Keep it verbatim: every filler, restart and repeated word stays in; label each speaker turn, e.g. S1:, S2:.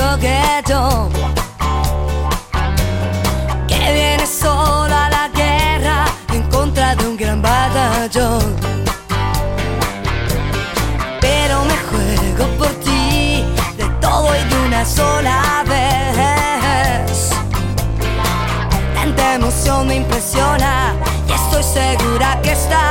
S1: mismo que yo, que viene solo a la guerra en contra de un gran batallón. Pero me juego por ti, de todo y de una sola vez. Tanta emoción me impresiona y estoy segura que está